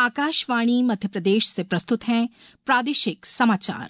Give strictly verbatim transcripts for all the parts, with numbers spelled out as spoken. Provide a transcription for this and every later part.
आकाशवाणी मध्य प्रदेश से प्रस्तुत हैं प्रादेशिक समाचार।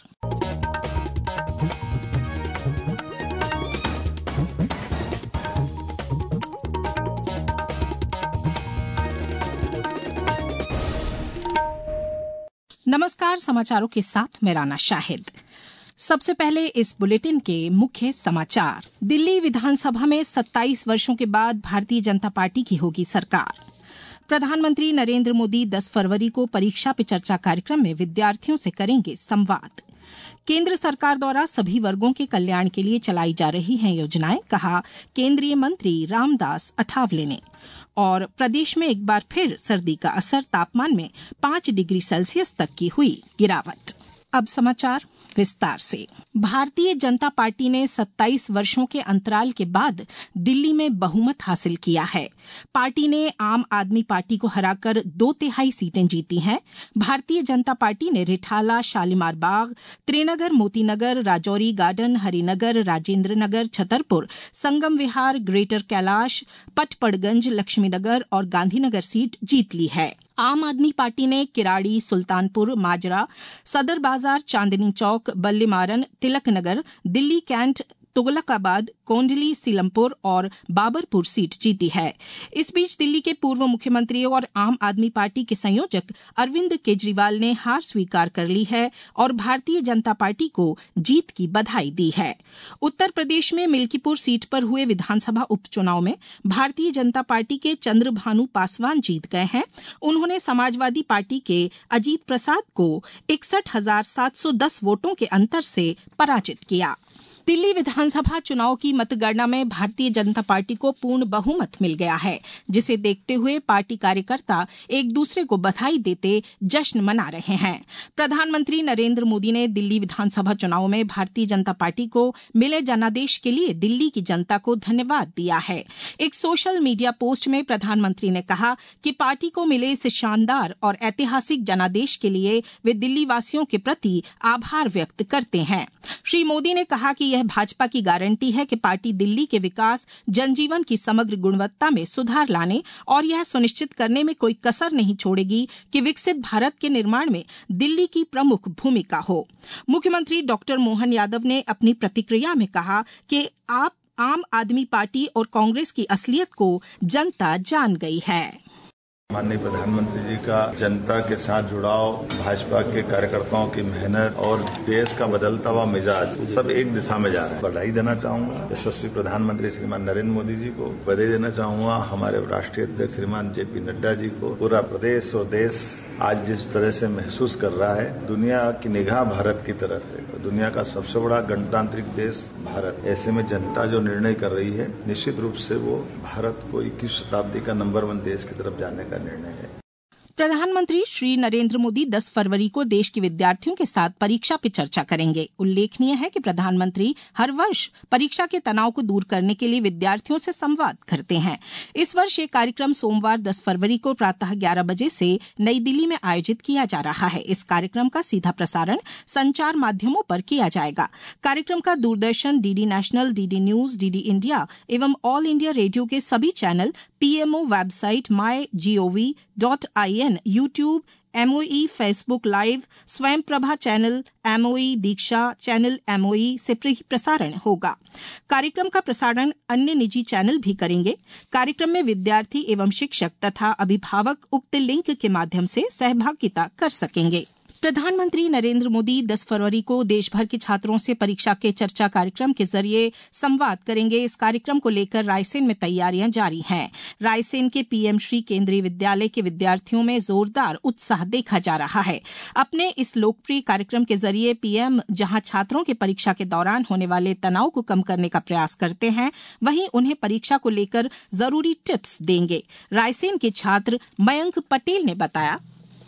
नमस्कार, समाचारों के साथ मैं राना शाहिद। सबसे पहले इस बुलेटिन के मुख्य समाचार। दिल्ली विधानसभा में सत्ताईस वर्षों के बाद भारतीय जनता पार्टी की होगी सरकार। प्रधानमंत्री नरेंद्र मोदी दस फरवरी को परीक्षा पे चर्चा कार्यक्रम में विद्यार्थियों से करेंगे संवाद। केंद्र सरकार द्वारा सभी वर्गों के कल्याण के लिए चलाई जा रही हैं योजनाएं, कहा केंद्रीय मंत्री रामदास अठावले ने। और प्रदेश में एक बार फिर सर्दी का असर, तापमान में पांच डिग्री सेल्सियस तक की हुई गिरावट। अब समाचार विस्तार से। भारतीय जनता पार्टी ने सत्ताईस वर्षों के अंतराल के बाद दिल्ली में बहुमत हासिल किया है। पार्टी ने आम आदमी पार्टी को हराकर दो तिहाई सीटें जीती हैं। भारतीय जनता पार्टी ने रिठाला, शालीमार बाग, त्रिनगर, मोतीनगर, राजौरी गार्डन, हरिनगर, राजेंद्र नगर, छतरपुर, संगम विहार, ग्रेटर कैलाश, पटपड़गंज, लक्ष्मीनगर और गांधीनगर सीट जीत ली है। आम आदमी पार्टी ने किराड़ी, सुल्तानपुर, माजरा, सदर बाजार, चांदनी चौक, बल्लीमारन, तिलक नगर, दिल्ली कैंट, तुगलकाबाद, कोंडली, सीलमपुर और बाबरपुर सीट जीती है। इस बीच दिल्ली के पूर्व मुख्यमंत्री और आम आदमी पार्टी के संयोजक अरविंद केजरीवाल ने हार स्वीकार कर ली है और भारतीय जनता पार्टी को जीत की बधाई दी है। उत्तर प्रदेश में मिल्कीपुर सीट पर हुए विधानसभा उपचुनाव में भारतीय जनता पार्टी के चंद्रभानु पासवान जीत गए हैं। उन्होंने समाजवादी पार्टी के अजीत प्रसाद को इकसठ हजार सात सौ दस वोटों के अंतर से पराजित किया। दिल्ली विधानसभा चुनाव की मतगणना में भारतीय जनता पार्टी को पूर्ण बहुमत मिल गया है, जिसे देखते हुए पार्टी कार्यकर्ता एक दूसरे को बधाई देते जश्न मना रहे हैं। प्रधानमंत्री नरेंद्र मोदी ने दिल्ली विधानसभा चुनाव में भारतीय जनता पार्टी को मिले जनादेश के लिए दिल्ली की जनता को धन्यवाद दिया है। एक सोशल मीडिया पोस्ट में प्रधानमंत्री ने कहा कि पार्टी को मिले इस शानदार और ऐतिहासिक जनादेश के लिए वे दिल्ली वासियों के प्रति आभार व्यक्त करते हैं। श्री मोदी ने कहा कि यह भाजपा की गारंटी है कि पार्टी दिल्ली के विकास, जनजीवन की समग्र गुणवत्ता में सुधार लाने और यह सुनिश्चित करने में कोई कसर नहीं छोड़ेगी कि विकसित भारत के निर्माण में दिल्ली की प्रमुख भूमिका हो। मुख्यमंत्री डॉक्टर मोहन यादव ने अपनी प्रतिक्रिया में कहा कि आप आम आदमी पार्टी और कांग्रेस की असलियत को जनता जान गई है। माननीय प्रधानमंत्री जी का जनता के साथ जुड़ाव, भाजपा के कार्यकर्ताओं की मेहनत और देश का बदलता हुआ मिजाज, सब एक दिशा में जा रहे हैं। बधाई देना चाहूंगा यशस्वी प्रधानमंत्री श्रीमान नरेंद्र मोदी जी को, बधाई देना चाहूंगा हमारे राष्ट्रीय अध्यक्ष श्रीमान जेपी नड्डा जी को। पूरा प्रदेश और देश आज जिस तरह से महसूस कर रहा है, दुनिया की निगाह भारत की तरफ है। दुनिया का सबसे बड़ा गणतांत्रिक देश भारत, ऐसे में जनता जो निर्णय कर रही है, निश्चित रूप से वो भारत को इक्कीसवीं शताब्दी का नंबर वन देश की तरफ जाने का निर्णय है। प्रधानमंत्री श्री नरेंद्र मोदी दस फरवरी को देश के विद्यार्थियों के साथ परीक्षा पे चर्चा करेंगे। उल्लेखनीय है कि प्रधानमंत्री हर वर्ष परीक्षा के तनाव को दूर करने के लिए विद्यार्थियों से संवाद करते हैं। इस वर्ष ये कार्यक्रम सोमवार दस फरवरी को प्रातः ग्यारह बजे से नई दिल्ली में आयोजित किया जा रहा है। इस कार्यक्रम का सीधा प्रसारण संचार माध्यमों पर किया जाएगा। कार्यक्रम का Doordarshan, DD national, DD news, DD India एवं ऑल इंडिया रेडियो के सभी channel, PMO website my gov dot I N, YouTube, MOE, Facebook live, Swayam Prabha channel, MOE, Diksha channel MOE से प्रसारण होगा। कार्यक्रम का प्रसारण अन्य निजी चैनल भी करेंगे। कार्यक्रम में विद्यार्थी एवं शिक्षक तथा अभिभावक उक्त लिंक के माध्यम से सहभागिता कर सकेंगे। प्रधानमंत्री नरेंद्र मोदी दस फरवरी को देश भर के छात्रों से परीक्षा के चर्चा कार्यक्रम के जरिए संवाद करेंगे। इस कार्यक्रम को लेकर रायसेन में तैयारियां जारी हैं। रायसेन के पीएम श्री केंद्रीय विद्यालय के विद्यार्थियों में जोरदार उत्साह देखा जा रहा है। अपने इस लोकप्रिय कार्यक्रम के जरिए पीएम जहां छात्रों के परीक्षा के दौरान होने वाले तनाव को कम करने का प्रयास करते हैं, वहीं उन्हें परीक्षा को लेकर जरूरी टिप्स देंगे। रायसेन के छात्र मयंक पटेल ने बताया,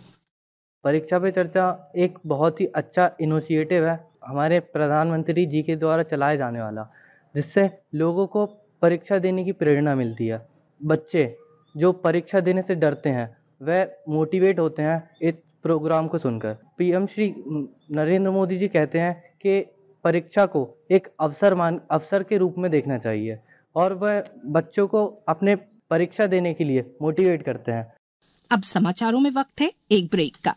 परीक्षा पे चर्चा एक बहुत ही अच्छा इनिशिएटिव है हमारे प्रधानमंत्री जी के द्वारा चलाया जाने वाला, जिससे लोगों को परीक्षा देने की प्रेरणा मिलती है। बच्चे जो परीक्षा देने से डरते हैं वह मोटिवेट होते हैं इस प्रोग्राम को सुनकर। पीएम श्री नरेंद्र मोदी जी कहते हैं कि परीक्षा को एक अवसर मान अवसर के रूप में देखना चाहिए और वह बच्चों को अपने परीक्षा देने के लिए मोटिवेट करते हैं। अब समाचारों में वक्त है एक ब्रेक का।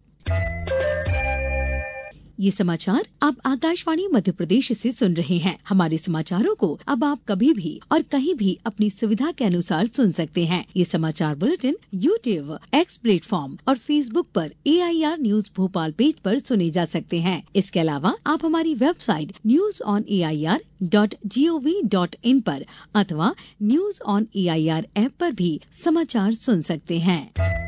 ये समाचार आप आकाशवाणी मध्य प्रदेश से सुन रहे हैं। हमारे समाचारों को अब आप कभी भी और कहीं भी अपनी सुविधा के अनुसार सुन सकते हैं। ये समाचार बुलेटिन यूट्यूब, एक्स प्लेटफॉर्म और फेसबुक पर A I R news Bhopal page पर सुने जा सकते हैं। इसके अलावा आप हमारी website news on A I R dot G O V dot in पर अथवा news on A I R app पर भी समाचार सुन सकते हैं।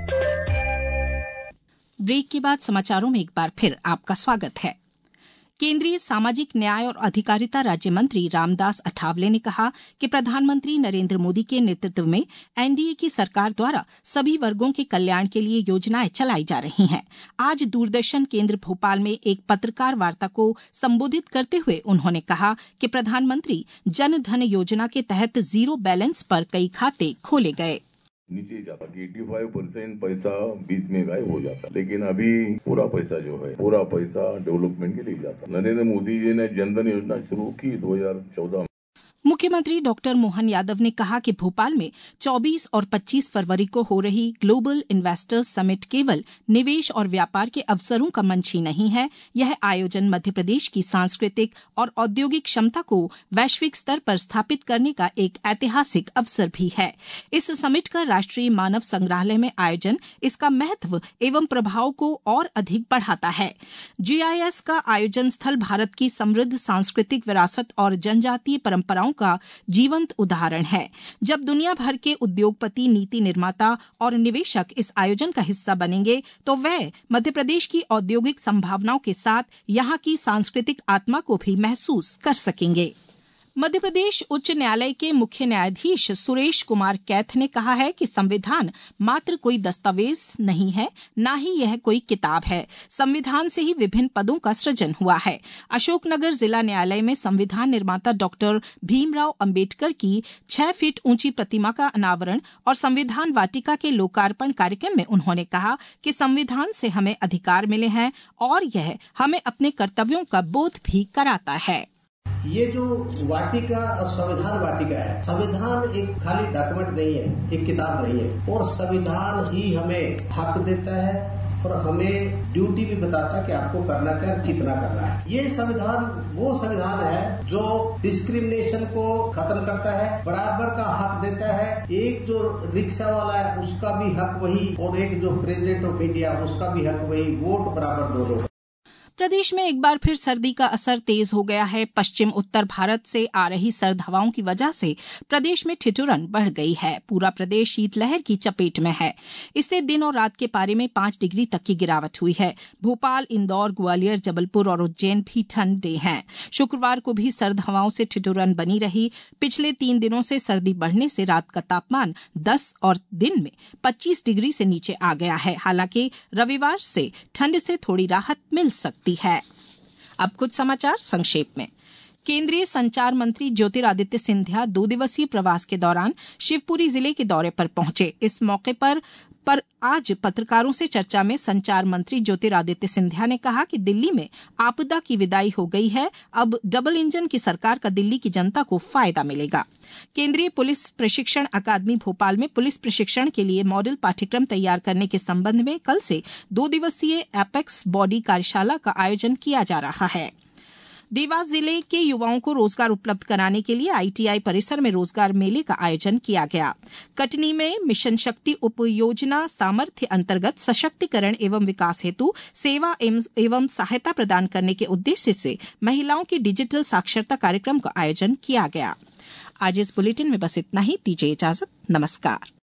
ब्रेक के बाद समाचारों में एक बार फिर आपका स्वागत है। केंद्रीय सामाजिक न्याय और अधिकारिता राज्य मंत्री रामदास अठावले ने कहा कि प्रधानमंत्री नरेंद्र मोदी के नेतृत्व में एन डी ए की सरकार द्वारा सभी वर्गों के कल्याण के लिए योजनाएं चलाई जा रही हैं। आज दूरदर्शन केंद्र भोपाल में एक पत्रकार वार्ता को संबोधित करते हुए उन्होंने कहा कि प्रधानमंत्री जन धन योजना के तहत जीरो बैलेंस पर कई खाते खोले गए। नीचे जाता पचासी परसेंट पैसा बीच में गायब हो जाता, लेकिन अभी पूरा पैसा जो है पूरा पैसा डेवलपमेंट के लिए जाता। नरेंद्र मोदी जी ने जनधन योजना शुरू की दो हज़ार चौदह में। मुख्यमंत्री डॉक्टर मोहन यादव ने कहा कि भोपाल में चौबीस और पच्चीस फरवरी को हो रही ग्लोबल इन्वेस्टर्स समिट केवल निवेश और व्यापार के अवसरों का मंच ही नहीं है, यह आयोजन मध्य प्रदेश की सांस्कृतिक और औद्योगिक क्षमता को वैश्विक स्तर पर स्थापित करने का एक ऐतिहासिक अवसर भी है। इस समिट का राष्ट्रीय मानव संग्रहालय में आयोजन इसका महत्व एवं प्रभाव को और अधिक बढ़ाता है। जी आई एस का आयोजन स्थल भारत की समृद्ध सांस्कृतिक विरासत और जनजातीय परंपराओं का जीवंत उदाहरण है। जब दुनिया भर के उद्योगपति, नीति निर्माता और निवेशक इस आयोजन का हिस्सा बनेंगे तो वह मध्य प्रदेश की औद्योगिक संभावनाओं के साथ यहाँ की सांस्कृतिक आत्मा को भी महसूस कर सकेंगे। मध्य प्रदेश उच्च न्यायालय के मुख्य न्यायाधीश सुरेश कुमार कैथ ने कहा है कि संविधान मात्र कोई दस्तावेज नहीं है, न ही यह कोई किताब है। संविधान से ही विभिन्न पदों का सृजन हुआ है। अशोकनगर जिला न्यायालय में संविधान निर्माता डॉक्टर भीमराव अंबेडकर की छह फीट ऊंची प्रतिमा का अनावरण और संविधान वाटिका के लोकार्पण कार्यक्रम में उन्होंने कहा कि संविधान से हमें अधिकार मिले हैं और यह हमें अपने कर्तव्यों का बोध भी कराता है। ये जो वाटिका और संविधान वाटिका है, संविधान एक खाली डॉक्यूमेंट नहीं है, एक किताब नहीं है, और संविधान ही हमें हक देता है और हमें ड्यूटी भी बताता है कि आपको करना क्या, कितना करना है। ये संविधान वो संविधान है जो डिस्क्रिमिनेशन को खत्म करता है, बराबर का हक देता है। एक जो रिक्शा वाला है उसका भी हक वही, और एक जो प्रेसिडेंट ऑफ इंडिया उसका भी हक वही, वोट बराबर दोनों। प्रदेश में एक बार फिर सर्दी का असर तेज हो गया है। पश्चिम उत्तर भारत से आ रही सर्द हवाओं की वजह से प्रदेश में ठिठुरन बढ़ गई है। पूरा प्रदेश शीतलहर की चपेट में है। इससे दिन और रात के पारे में पांच डिग्री तक की गिरावट हुई है। भोपाल, इंदौर, ग्वालियर, जबलपुर और उज्जैन भी ठंडे हैं। शुक्रवार को भी सर्द हवाओं से ठिठुरन बनी रही। पिछले तीन दिनों से सर्दी बढ़ने से रात का तापमान दस और दिन में पच्चीस डिग्री से नीचे आ गया है। हालांकि रविवार से ठंड से थोड़ी राहत मिल सकती है। अब कुछ समाचार संक्षेप में। केंद्रीय संचार मंत्री ज्योतिरादित्य सिंधिया दो दिवसीय प्रवास के दौरान शिवपुरी जिले के दौरे पर पहुंचे। इस मौके पर पर आज पत्रकारों से चर्चा में संचार मंत्री ज्योतिरादित्य सिंधिया ने कहा कि दिल्ली में आपदा की विदाई हो गई है। अब डबल इंजन की सरकार का दिल्ली की जनता को फायदा मिलेगा। केंद्रीय पुलिस प्रशिक्षण अकादमी भोपाल में पुलिस प्रशिक्षण के लिए मॉडल पाठ्यक्रम तैयार करने के संबंध में कल से दो दिवसीय एपेक्स बॉडी कार्यशाला का आयोजन किया जा रहा है। देवास जिले के युवाओं को रोजगार उपलब्ध कराने के लिए आई टी आई परिसर में रोजगार मेले का आयोजन किया गया। कटनी में मिशन शक्ति उप योजना सामर्थ्य अंतर्गत सशक्तिकरण एवं विकास हेतु सेवा एवं सहायता प्रदान करने के उद्देश्य से महिलाओं के डिजिटल साक्षरता कार्यक्रम का आयोजन किया गया। आज इस बुलेटिन में बस इतना ही। दीजिए इजाजत। नमस्कार।